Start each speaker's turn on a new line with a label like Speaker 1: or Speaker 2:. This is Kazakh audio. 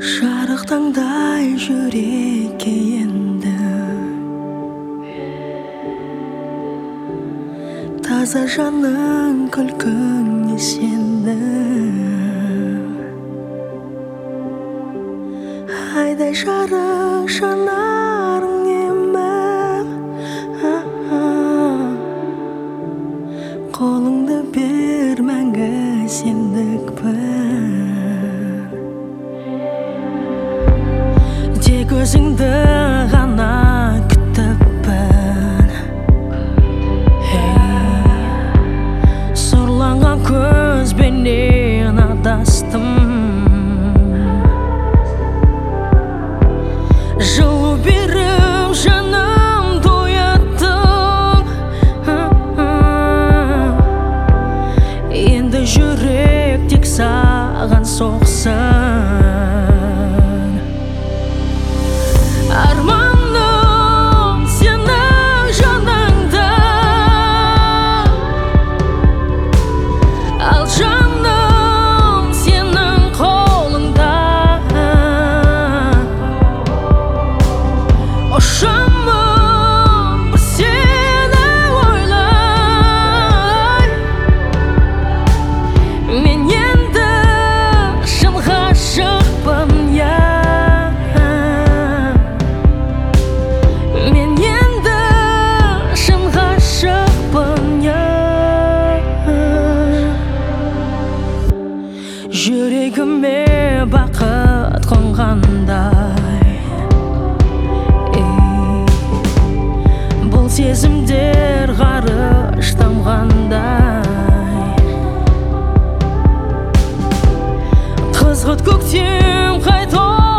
Speaker 1: Жарық таңдай жүрекке енді таза жаның күлкіңе сенді. Айдай жарық жанарың еміп, қолыңды бер мәңгі сендікпін. Тек өзіңді ғана күтіппін. Сұрланған көзбенен адастым. Жылу беріп жанымды ояттың. Енді жүрек тек саған соқсын. Арманым сенің жаныңда, ал жаным сенің қолыңда. Ұшамын бір сені ойлай, мен енді шын ғашықпын, мен енді шын ғашықпын. Жүрегіме бақыт қонғандай, бұл сезімдер ғарыш тамғандай. Қызғылт көктем қайта